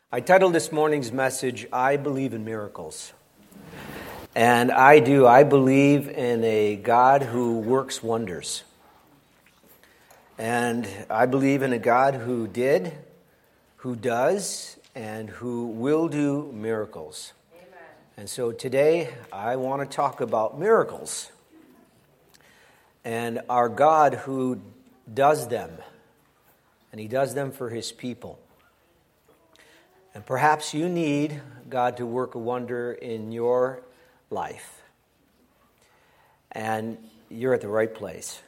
I titled this morning's message, I Believe in Miracles. And I do. I believe in a God who works wonders. And I believe in a God who did, who does, and who will do miracles. Amen. And so today I want to talk about miracles. And our God who does them. And He does them for His people. And perhaps you need God to work a wonder in your life. And you're at the right place.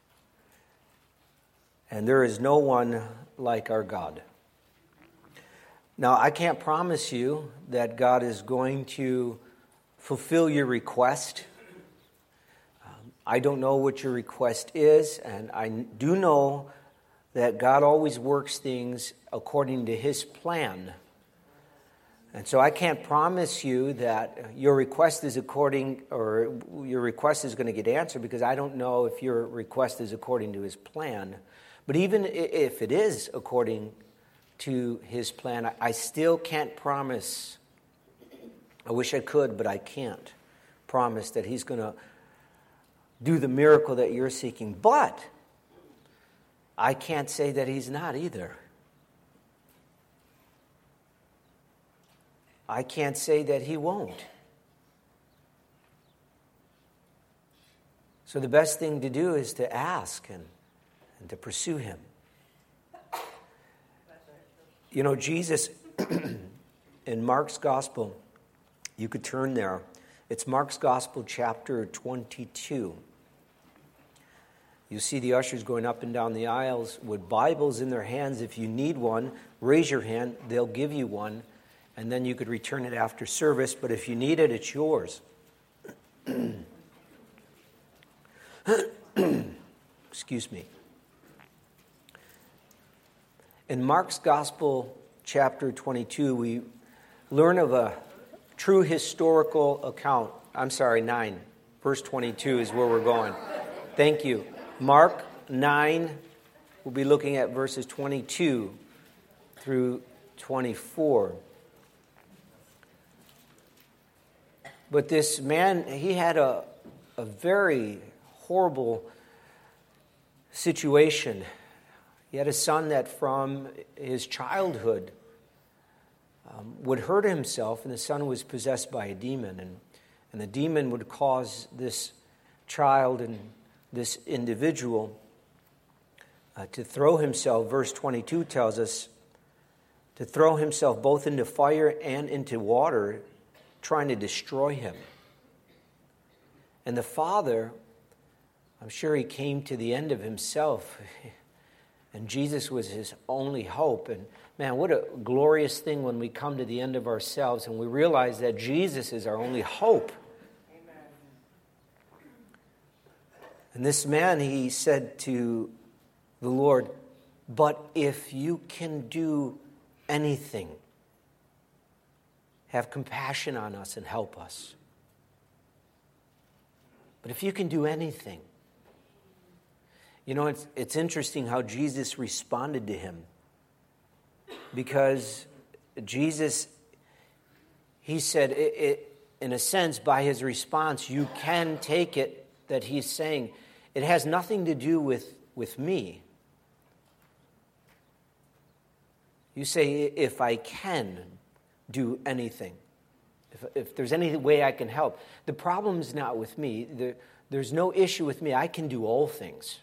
And there is no one like our God. Now, I can't promise you that God is going to fulfill your request. I don't know what your request is, and I do know that God always works things according to His plan. And so I can't promise you that your request is going to get answered, because I don't know if your request is according to His plan. But even if it is according to His plan, I still can't promise. I wish I could, but I can't promise that He's going to do the miracle that you're seeking. But I can't say that He's not either. I can't say that He won't. So the best thing to do is to ask and to pursue Him. You know, Jesus, in Mark's Gospel, you could turn there. It's Mark's Gospel, chapter 22. You see the ushers going up and down the aisles with Bibles in their hands. If you need one, raise your hand. They'll give you one. And then you could return it after service. But if you need it, it's yours. Excuse me. In Mark's Gospel, chapter 22, we learn of a true historical account. 9. Verse 22 is where we're going. Thank you. Mark 9, we'll be looking at verses 22 through 24. But this man, he had a very horrible situation. He had a son that from his childhood would hurt himself, and the son was possessed by a demon. And the demon would cause this child and this individual to throw himself, verse 22 tells us, to throw himself both into fire and into water, trying to destroy him. And the father, I'm sure he came to the end of himself, and Jesus was his only hope. And man, what a glorious thing when we come to the end of ourselves and we realize that Jesus is our only hope. Amen. And this man, he said to the Lord, "But if you can do anything, have compassion on us and help us." But if you can do anything. You know, it's interesting how Jesus responded to him. Because Jesus, he said, in a sense, by his response, you can take it that he's saying, it has nothing to do with me. You say, if I can do anything, if there's any way I can help. The problem is not with me. There's no issue with me. I can do all things.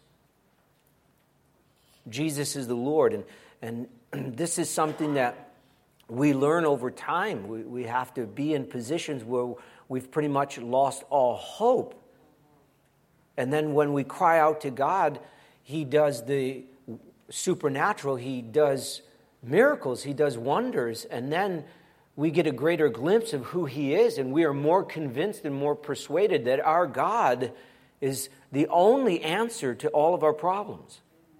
Jesus is the Lord, and this is something that we learn over time. We have to be in positions where we've pretty much lost all hope. And then when we cry out to God, He does the supernatural. He does miracles. He does wonders. And then we get a greater glimpse of who He is, and we are more convinced and more persuaded that our God is the only answer to all of our problems.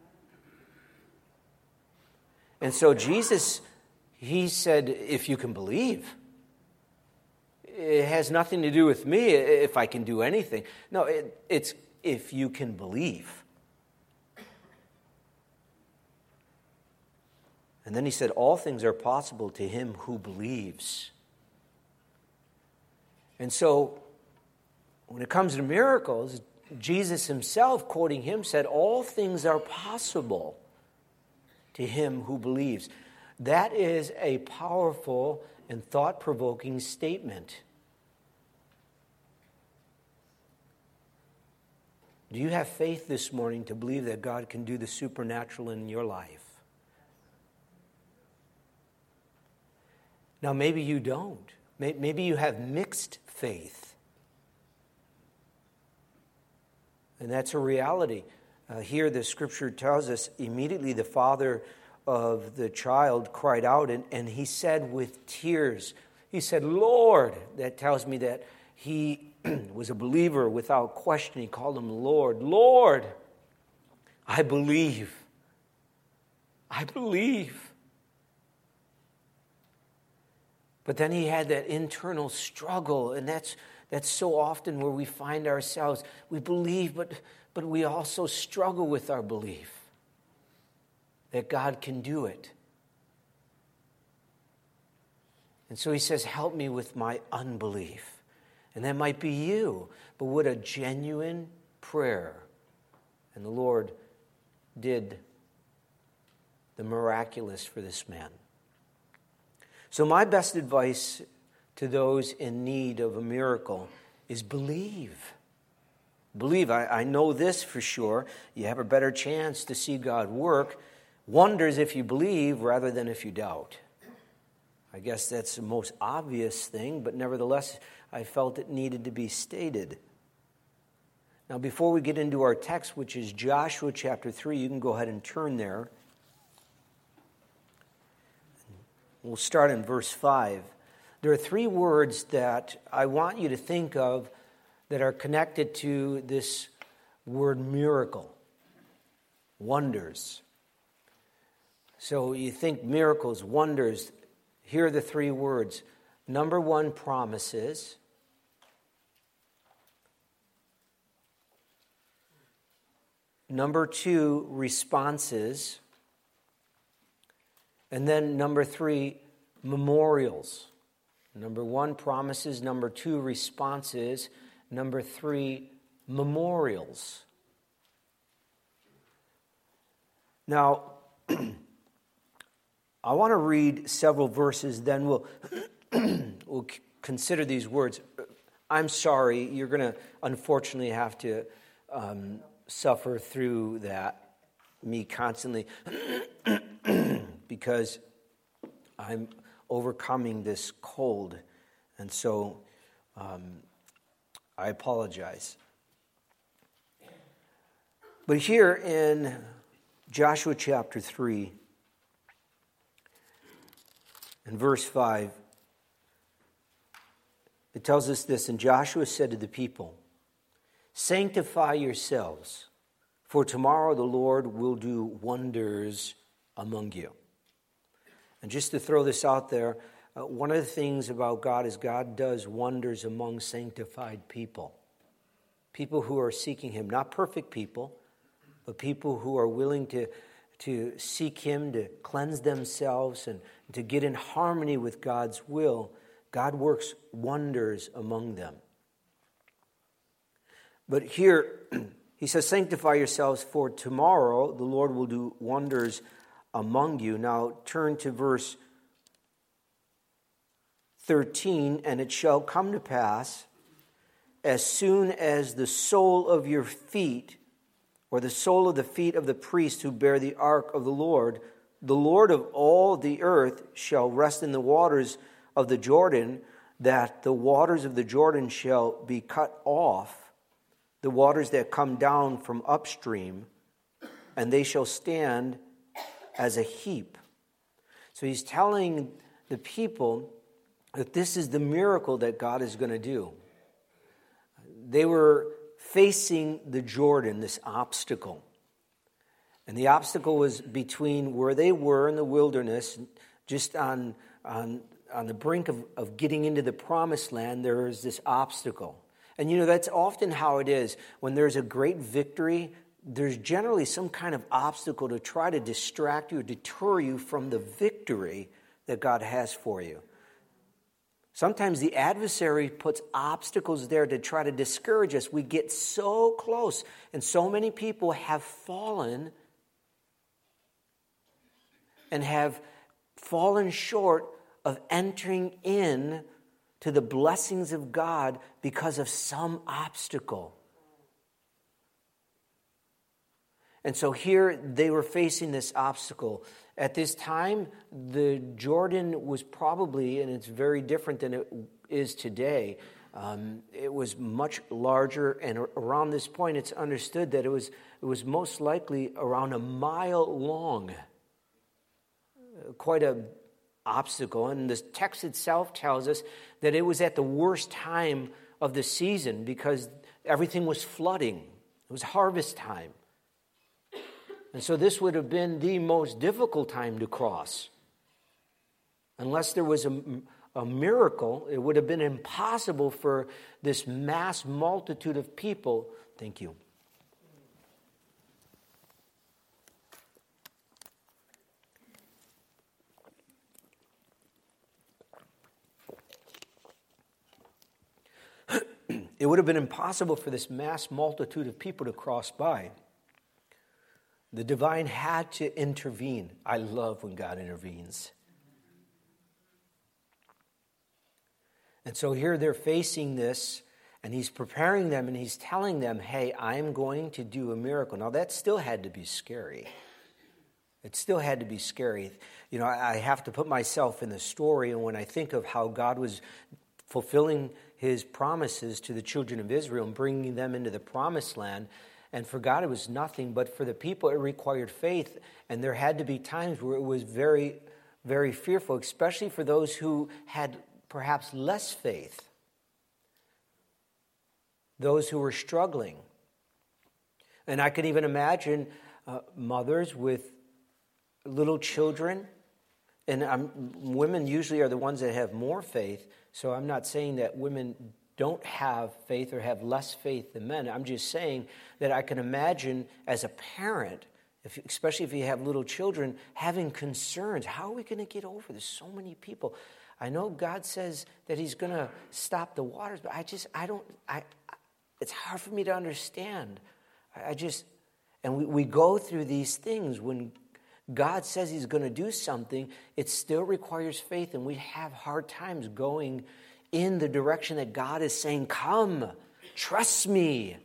And so Jesus, He said, if you can believe. It has nothing to do with me if I can do anything. No, it's if you can believe. And then he said, all things are possible to him who believes. And so, when it comes to miracles, Jesus himself, quoting him, said, all things are possible to him who believes. That is a powerful and thought-provoking statement. Do you have faith this morning to believe that God can do the supernatural in your life? Now, maybe you don't. Maybe you have mixed faith. And that's a reality. Here the scripture tells us immediately the father of the child cried out and he said with tears, he said, Lord. That tells me that he was a believer without question. He called him Lord. Lord, I believe. I believe. But then he had that internal struggle, and that's so often where we find ourselves. We believe, but we also struggle with our belief that God can do it. And so he says, help me with my unbelief. And that might be you, but what a genuine prayer. And the Lord did the miraculous for this man. So my best advice to those in need of a miracle is believe. Believe. I know this for sure. You have a better chance to see God work wonders if you believe rather than if you doubt. I guess that's the most obvious thing, but nevertheless, I felt it needed to be stated. Now, before we get into our text, which is Joshua chapter 3, you can go ahead and turn there. We'll start in verse 5. There are three words that I want you to think of that are connected to this word miracle. Wonders. So you think miracles, wonders. Here are the three words. Number one, promises. Number two, responses. And then number three, memorials. Number one, promises. Number two, responses. Number three, memorials. Now, I want to read several verses, then we'll consider these words. I'm sorry, you're going to unfortunately have to suffer through that, me constantly, because I'm overcoming this cold, and so I apologize. But here in Joshua chapter 3, in verse 5, it tells us this, and Joshua said to the people, sanctify yourselves, for tomorrow the Lord will do wonders among you. And just to throw this out there, one of the things about God is God does wonders among sanctified people. People who are seeking him, not perfect people, but people who are willing to seek him, to cleanse themselves, and to get in harmony with God's will. God works wonders among them. But here, he says, sanctify yourselves, for tomorrow the Lord will do wonders among you. Now turn to verse 13, and it shall come to pass, as soon as the sole of your feet, or the sole of the feet of the priests who bear the ark of the Lord of all the earth shall rest in the waters of the Jordan, that the waters of the Jordan shall be cut off, the waters that come down from upstream, and they shall stand as a heap. So he's telling the people that this is the miracle that God is going to do. They were facing the Jordan, this obstacle. And the obstacle was between where they were in the wilderness, just on the brink of getting into the promised land. There is this obstacle. And that's often how it is. When there's a great victory, there's generally some kind of obstacle to try to distract you or deter you from the victory that God has for you. Sometimes the adversary puts obstacles there to try to discourage us. We get so close, and so many people have fallen and have fallen short of entering in to the blessings of God because of some obstacle. And so here they were facing this obstacle. At this time, the Jordan was probably, and it's very different than it is today, it was much larger, and around this point it's understood that it was most likely around a mile long. Quite a obstacle. And the text itself tells us that it was at the worst time of the season because everything was flooding. It was harvest time. And so this would have been the most difficult time to cross. Unless there was a miracle, it would have been impossible for this mass multitude of people. Thank you. It would have been impossible for this mass multitude of people to cross by. The divine had to intervene. I love when God intervenes. And so here they're facing this, and he's preparing them, and he's telling them, hey, I'm going to do a miracle. Now, that still had to be scary. It still had to be scary. You know, I have to put myself in the story, and when I think of how God was fulfilling his promises to the children of Israel and bringing them into the promised land, and for God it was nothing, but for the people it required faith, and there had to be times where it was very, very fearful, especially for those who had perhaps less faith, those who were struggling. And I can even imagine mothers with little children, and women usually are the ones that have more faith, so I'm not saying that women don't have faith or have less faith than men. I'm just saying that I can imagine as a parent, especially if you have little children, having concerns. How are we going to get over? There's so many people. I know God says that he's going to stop the waters, but it's hard for me to understand. And we go through these things. When God says he's going to do something, it still requires faith, and we have hard times going in the direction that God is saying, come, trust me.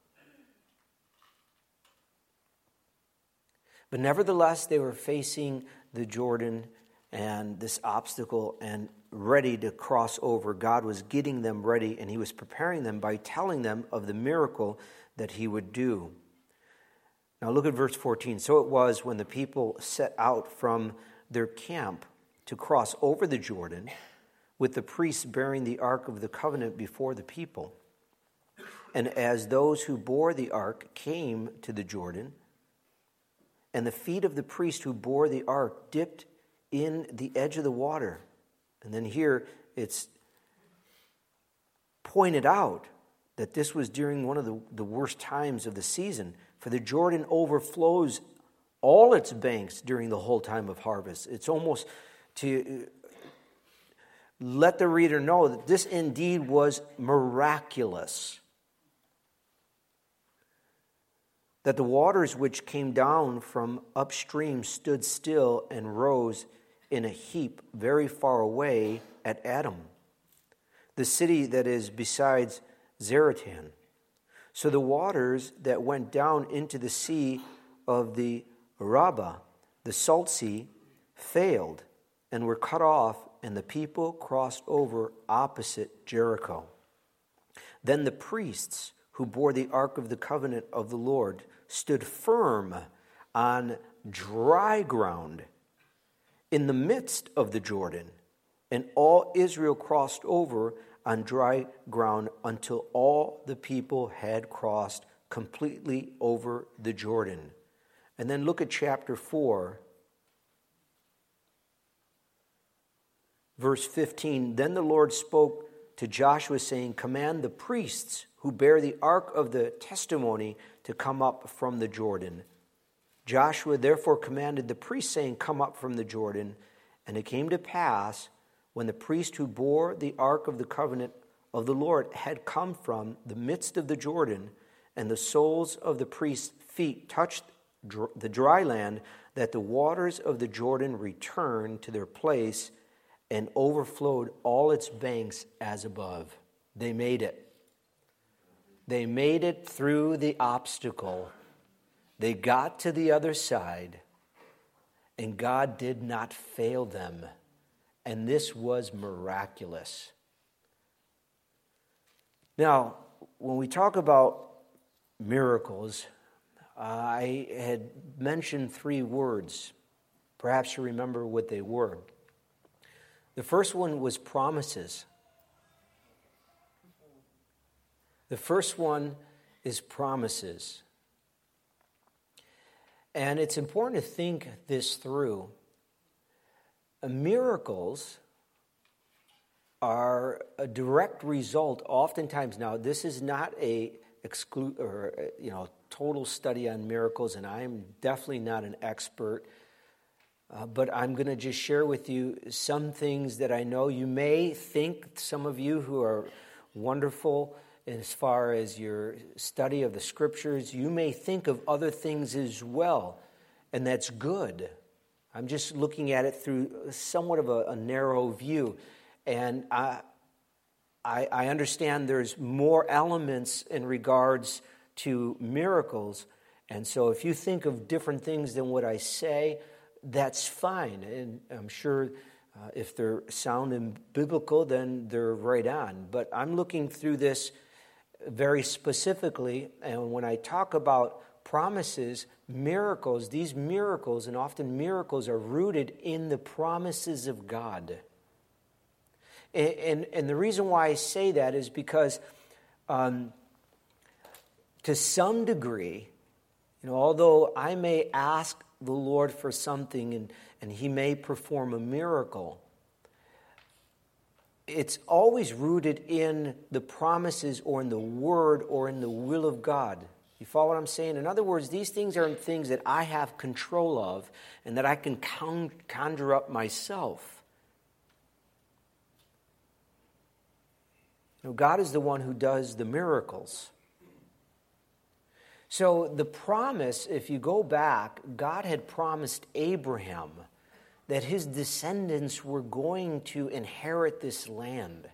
But nevertheless, they were facing the Jordan and this obstacle and ready to cross over. God was getting them ready, and he was preparing them by telling them of the miracle that he would do. Now look at verse 14. So it was when the people set out from their camp to cross over the Jordan, with the priests bearing the ark of the covenant before the people. And as those who bore the ark came to the Jordan, and the feet of the priest who bore the ark dipped in the edge of the water. And then here it's pointed out that this was during one of the worst times of the season, for the Jordan overflows all its banks during the whole time of harvest. It's almost to let the reader know that this indeed was miraculous. That the waters which came down from upstream stood still and rose in a heap very far away at Adam, the city that is besides Zaratan. So the waters that went down into the sea of the Arabah, the salt sea, failed and were cut off, and the people crossed over opposite Jericho. Then the priests who bore the ark of the covenant of the Lord stood firm on dry ground in the midst of the Jordan, and all Israel crossed over on dry ground until all the people had crossed completely over the Jordan. And then look at chapter 4, verse 15. Then the Lord spoke to Joshua, saying, command the priests who bear the ark of the testimony to come up from the Jordan. Joshua therefore commanded the priests, saying, "Come up from the Jordan." And it came to pass, when the priest who bore the ark of the covenant of the Lord had come from the midst of the Jordan, and the soles of the priest's feet touched the dry land, that the waters of the Jordan returned to their place and overflowed all its banks as above. They made it. They made it through the obstacle. They got to the other side, and God did not fail them. And this was miraculous. Now, when we talk about miracles, I had mentioned 3 words. Perhaps you remember what they were. The first one was promises. The first one is promises. And it's important to think this through. Miracles are a direct result, oftentimes. Now, this is not a total study on miracles, and I'm definitely not an expert. But I'm going to just share with you some things that I know. You may think, some of you who are wonderful as far as your study of the Scriptures, you may think of other things as well, and that's good. I'm just looking at it through somewhat of a narrow view. And I understand there's more elements in regards to miracles. And so if you think of different things than what I say, that's fine. And I'm sure if they're sound and biblical, then they're right on. But I'm looking through this very specifically. And when I talk about promises, miracles, these miracles, and often miracles, are rooted in the promises of God. And the reason why I say that is because to some degree, although I may ask the Lord for something and He may perform a miracle, it's always rooted in the promises or in the Word or in the will of God. You follow what I'm saying? In other words, these things aren't things that I have control of and that I can conjure up myself. God is the one who does the miracles. So the promise, if you go back, God had promised Abraham that his descendants were going to inherit this land.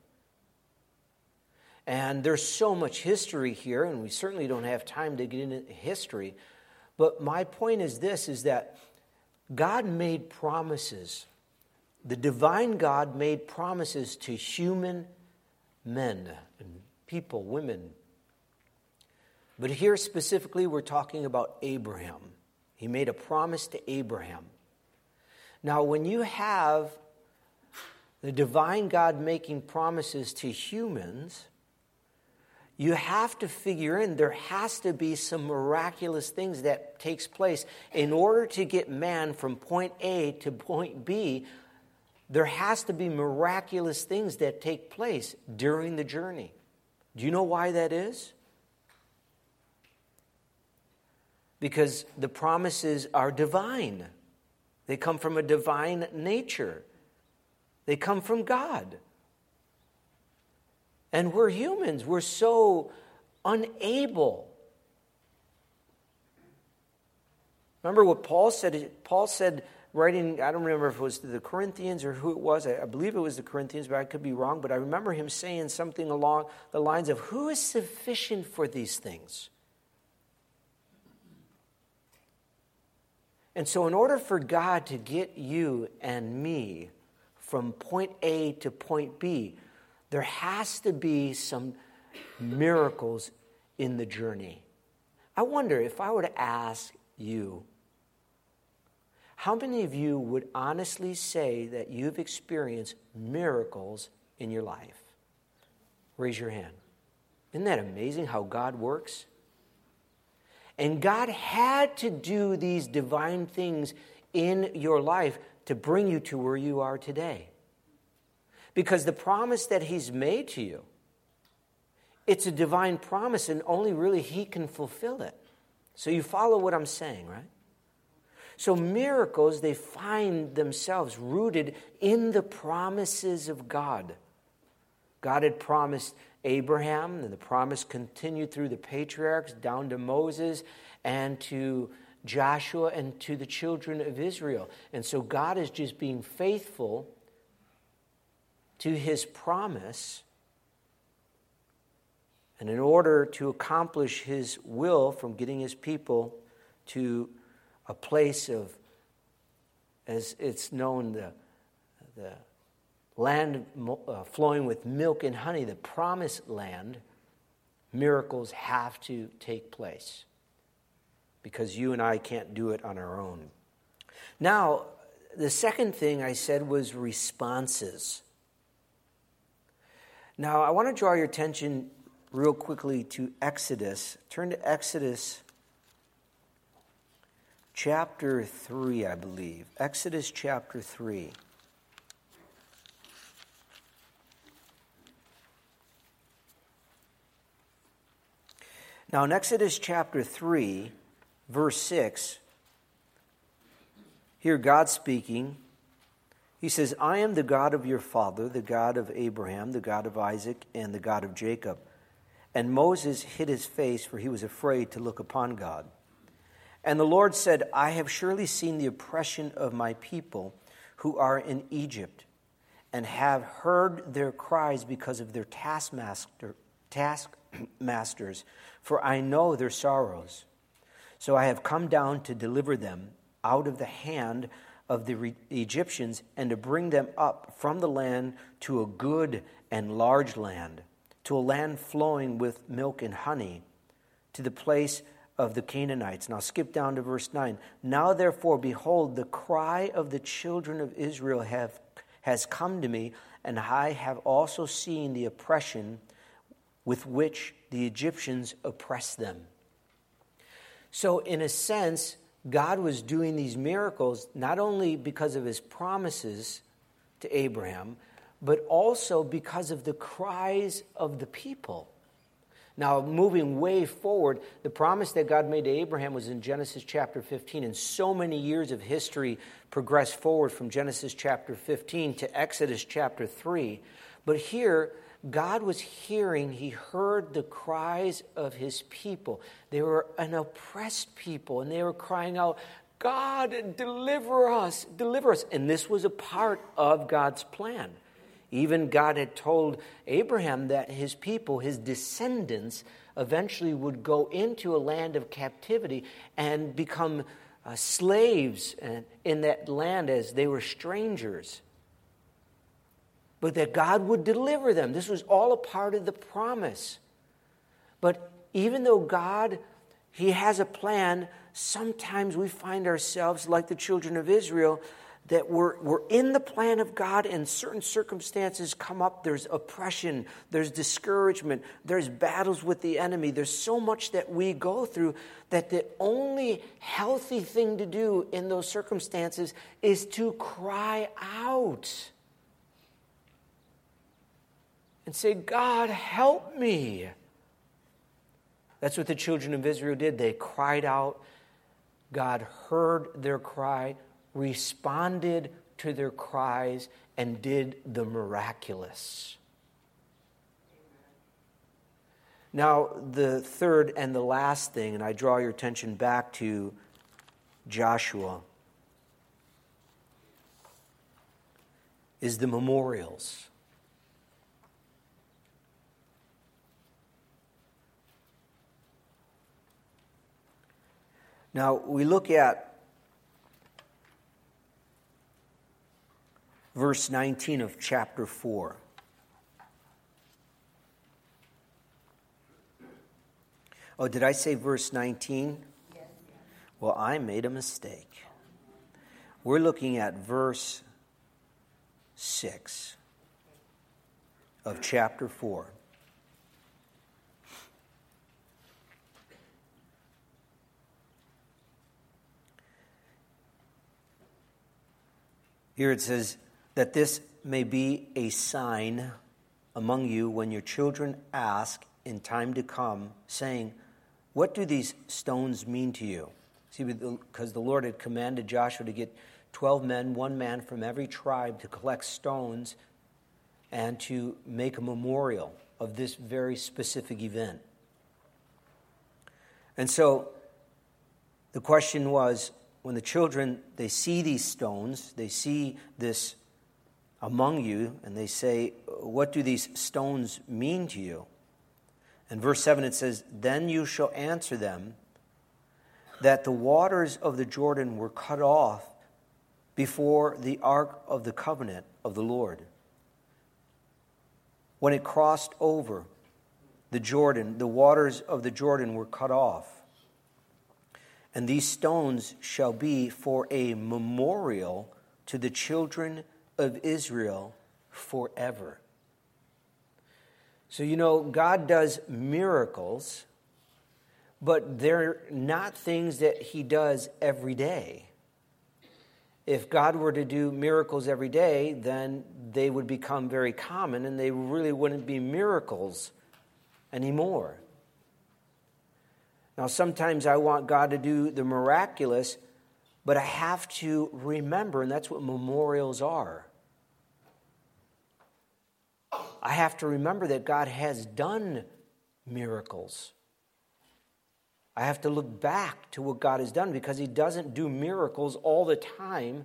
And there's so much history here, and we certainly don't have time to get into history. But my point is this, is that God made promises. The divine God made promises to human men and people, women. But here specifically we're talking about Abraham. He made a promise to Abraham. Now when you have the divine God making promises to humans, you have to figure in there has to be some miraculous things that takes place. In order to get man from point A to point B, there has to be miraculous things that take place during the journey. Do you know why that is? Because the promises are divine. They come from a divine nature. They come from God. And we're humans. We're so unable. Remember what Paul said? Paul said, writing, I don't remember if it was to the Corinthians or who it was. I believe it was the Corinthians, but I could be wrong. But I remember him saying something along the lines of, who is sufficient for these things? And so in order for God to get you and me from point A to point B, there has to be some miracles in the journey. I wonder if I were to ask you, how many of you would honestly say that you've experienced miracles in your life? Raise your hand. Isn't that amazing how God works? And God had to do these divine things in your life to bring you to where you are today. Because the promise that He's made to you, it's a divine promise, and only really He can fulfill it. So you follow what I'm saying, right? So miracles, they find themselves rooted in the promises of God. God had promised Abraham, and the promise continued through the patriarchs down to Moses and to Joshua and to the children of Israel. And so God is just being faithful to his promise. And in order to accomplish his will from getting his people to a place of, as it's known, the land flowing with milk and honey, the promised land, miracles have to take place because you and I can't do it on our own. Now, the second thing I said was responses. Now, I want to draw your attention real quickly to Exodus. Turn to Exodus chapter 3, I believe. Exodus chapter 3. Now, in Exodus chapter 3, verse 6, here God speaking, he says, I am the God of your father, the God of Abraham, the God of Isaac, and the God of Jacob. And Moses hid his face, for he was afraid to look upon God. And the Lord said, I have surely seen the oppression of my people who are in Egypt, and have heard their cries because of their taskmasters, for I know their sorrows. So I have come down to deliver them out of the hand of the Egyptians, and to bring them up from the land to a good and large land, to a land flowing with milk and honey, to the place of the Canaanites. Now skip down to verse 9. Now therefore, behold, the cry of the children of Israel has come to me, and I have also seen the oppression with which the Egyptians oppress them. So in a sense, God was doing these miracles not only because of his promises to Abraham, but also because of the cries of the people. Now, moving way forward, the promise that God made to Abraham was in Genesis chapter 15, and so many years of history progressed forward from Genesis chapter 15 to Exodus chapter 3. But here, God was hearing, he heard the cries of his people. They were an oppressed people, and they were crying out, God, deliver us, deliver us. And this was a part of God's plan. Even God had told Abraham that his people, his descendants, eventually would go into a land of captivity and become slaves in that land as they were strangers. But that God would deliver them. This was all a part of the promise. But even though God, he has a plan, sometimes we find ourselves like the children of Israel, that we're in the plan of God and certain circumstances come up. There's oppression, there's discouragement, there's battles with the enemy. There's so much that we go through that the only healthy thing to do in those circumstances is to cry out and say, God, help me. That's what the children of Israel did. They cried out. God heard their cry, responded to their cries, and did the miraculous. Now, the third and the last thing, and I draw your attention back to Joshua, is the memorials. Now, we look at verse 19 of chapter 4. Oh, did I say verse 19? Yes. Well, I made a mistake. We're looking at verse 6 of chapter 4. Here it says that this may be a sign among you when your children ask in time to come, saying, what do these stones mean to you? See, because the Lord had commanded Joshua to get 12 men, one man from every tribe, to collect stones and to make a memorial of this very specific event. And so the question was, when the children, they see these stones, they see this among you, and they say, what do these stones mean to you? In verse 7 it says, then you shall answer them that the waters of the Jordan were cut off before the ark of the covenant of the Lord. When it crossed over the Jordan, the waters of the Jordan were cut off. And these stones shall be for a memorial to the children of Israel forever. So, God does miracles, but they're not things that he does every day. If God were to do miracles every day, then they would become very common and they really wouldn't be miracles anymore. Now, sometimes I want God to do the miraculous, but I have to remember, and that's what memorials are. I have to remember that God has done miracles. I have to look back to what God has done because he doesn't do miracles all the time.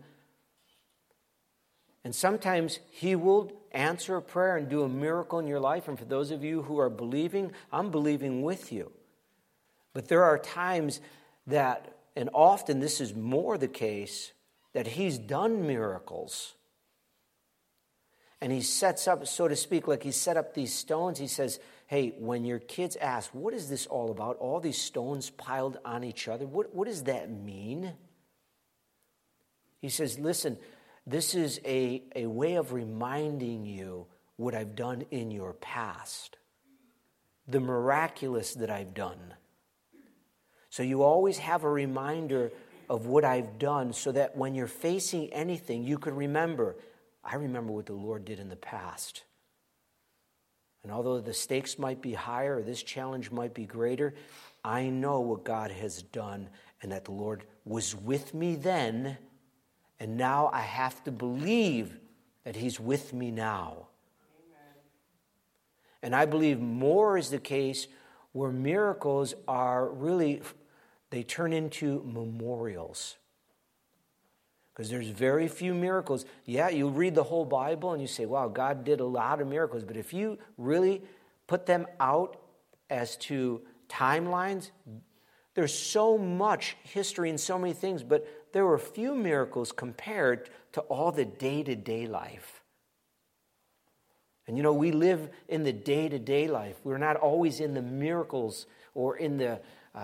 And sometimes he will answer a prayer and do a miracle in your life. And for those of you who are believing, I'm believing with you. But there are times that, and often this is more the case, that he's done miracles. And he sets up, so to speak, like he set up these stones. He says, hey, when your kids ask, what is this all about? All these stones piled on each other. What does that mean? He says, listen, this is a way of reminding you what I've done in your past. The miraculous that I've done. So you always have a reminder of what I've done so that when you're facing anything, you could remember, I remember what the Lord did in the past. And although the stakes might be higher or this challenge might be greater, I know what God has done and that the Lord was with me then, and now I have to believe that he's with me now. Amen. And I believe more is the case where miracles are really, they turn into memorials. Because there's very few miracles. Yeah, you read the whole Bible and you say, wow, God did a lot of miracles. But if you really put them out as to timelines, there's so much history and so many things, but there were few miracles compared to all the day-to-day life. And we live in the day-to-day life. We're not always in the miracles or in the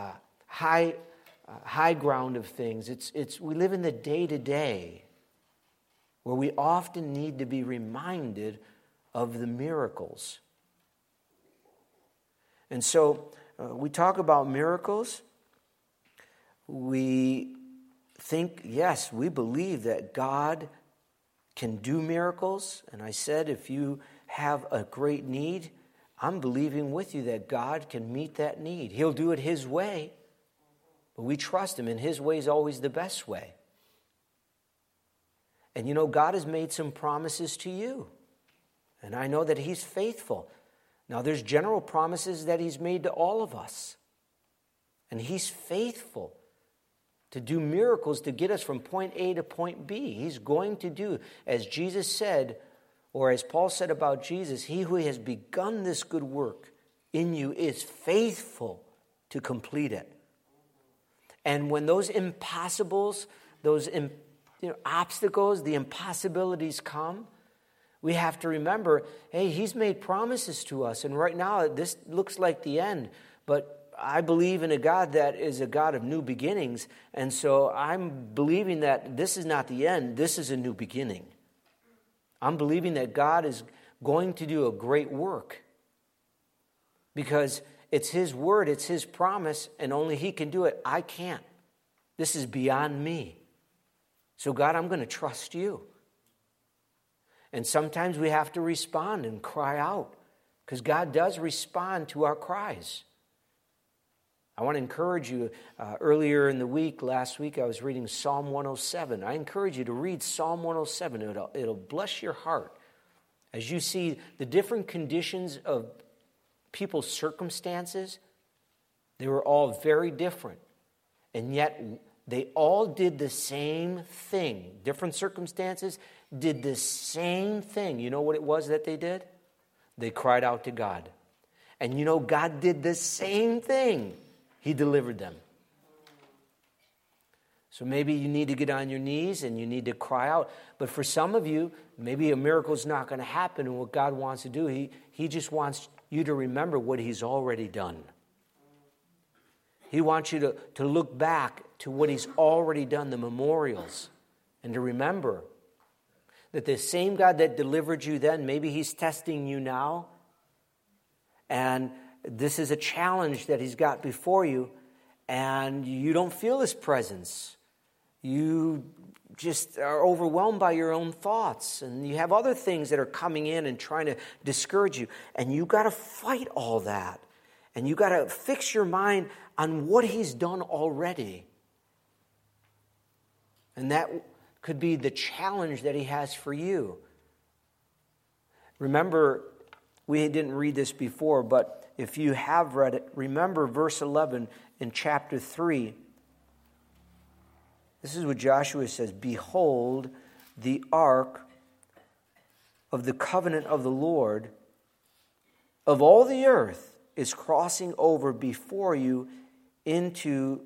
high ground of things. We live in the day-to-day where we often need to be reminded of the miracles. And so we talk about miracles. We think, yes, we believe that God can do miracles. And I said, if you have a great need, I'm believing with you that God can meet that need. He'll do it his way. But we trust him, and his way is always the best way. And God has made some promises to you. And I know that he's faithful. Now, there's general promises that he's made to all of us. And he's faithful to do miracles to get us from point A to point B. He's going to do, as Jesus said, or as Paul said about Jesus, he who has begun this good work in you is faithful to complete it. And when those impossibles, those obstacles, the impossibilities come, we have to remember, hey, he's made promises to us. And right now, this looks like the end. But I believe in a God that is a God of new beginnings. And so I'm believing that this is not the end. This is a new beginning. I'm believing that God is going to do a great work. Because it's his word, it's his promise, and only he can do it. I can't. This is beyond me. So God, I'm going to trust you. And sometimes we have to respond and cry out. Because God does respond to our cries. I want to encourage you. Earlier in the week, last week, I was reading Psalm 107. I encourage you to read Psalm 107. It'll bless your heart as you see the different conditions of people's circumstances. They were all very different, and yet they all did the same thing. Different circumstances did the same thing. You know what it was that they did? They cried out to God. And you know, God did the same thing. He delivered them. So maybe you need to get on your knees and you need to cry out. But for some of you, maybe a miracle's not going to happen. And what God wants to do, He just wants you to remember what He's already done. He wants you to look back to what He's already done, the memorials, and to remember that the same God that delivered you then, maybe He's testing you now. And this is a challenge that He's got before you, and you don't feel His presence. You just are overwhelmed by your own thoughts, and you have other things that are coming in and trying to discourage you. And you got to fight all that. And you got to fix your mind on what He's done already. And that could be the challenge that He has for you. Remember, we didn't read this before, but if you have read it, remember verse 11 in chapter 3. This is what Joshua says, "Behold, the ark of the covenant of the Lord of all the earth is crossing over before you into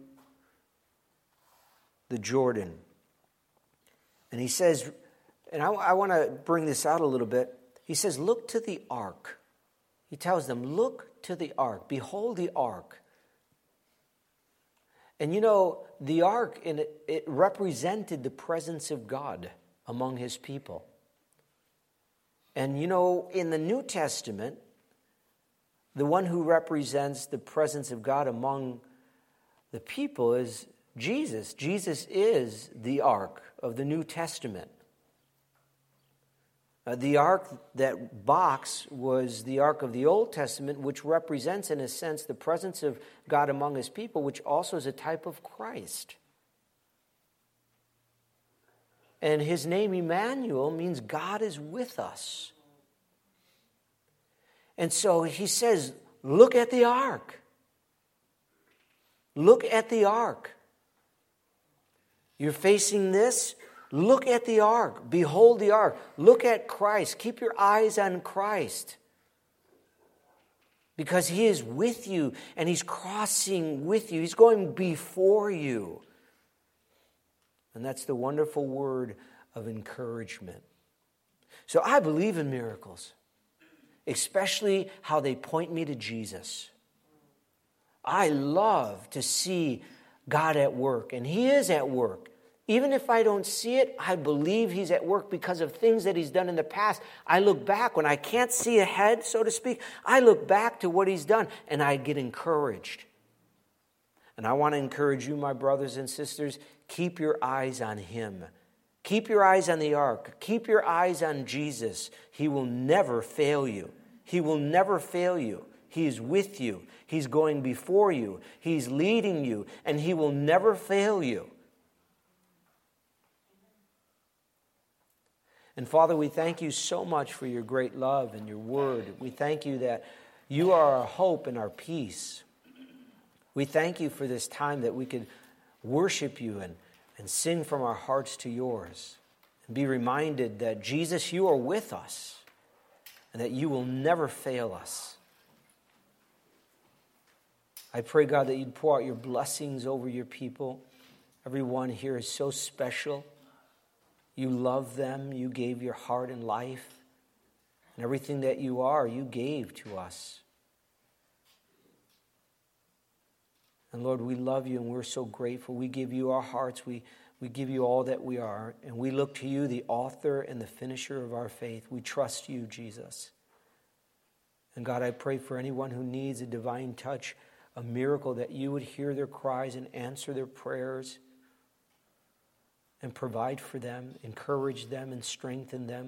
the Jordan." And he says, and I want to bring this out a little bit. He says, look to the ark. He tells them, look to the ark. Behold the ark. And you know, the ark, it represented the presence of God among His people. And you know, in the New Testament, the one who represents the presence of God among the people is Jesus. Jesus is the ark of the New Testament. The ark, that box, was the ark of the Old Testament, which represents, in a sense, the presence of God among His people, which also is a type of Christ. And His name, Emmanuel, means God is with us. And so He says, look at the ark. Look at the ark. You're facing this. Look at the ark. Behold the ark. Look at Christ. Keep your eyes on Christ. Because He is with you and He's crossing with you. He's going before you. And that's the wonderful word of encouragement. So I believe in miracles, especially how they point me to Jesus. I love to see God at work, and He is at work. Even if I don't see it, I believe He's at work because of things that He's done in the past. I look back when I can't see ahead, so to speak. I look back to what He's done, and I get encouraged. And I want to encourage you, my brothers and sisters, keep your eyes on Him. Keep your eyes on the ark. Keep your eyes on Jesus. He will never fail you. He will never fail you. He is with you. He's going before you. He's leading you, and He will never fail you. And Father, we thank You so much for Your great love and Your word. We thank You that You are our hope and our peace. We thank You for this time that we could worship You and sing from our hearts to Yours. And be reminded that, Jesus, You are with us and that You will never fail us. I pray, God, that You'd pour out Your blessings over Your people. Everyone here is so special. You love them. You gave Your heart and life. And everything that You are, You gave to us. And Lord, we love You and we're so grateful. We give You our hearts. We give You all that we are. And we look to You, the author and the finisher of our faith. We trust You, Jesus. And God, I pray for anyone who needs a divine touch, a miracle, that You would hear their cries and answer their prayers and provide for them, encourage them, and strengthen them.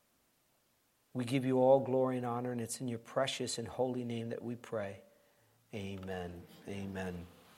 We give You all glory and honor, and it's in Your precious and holy name that we pray. Amen. Amen.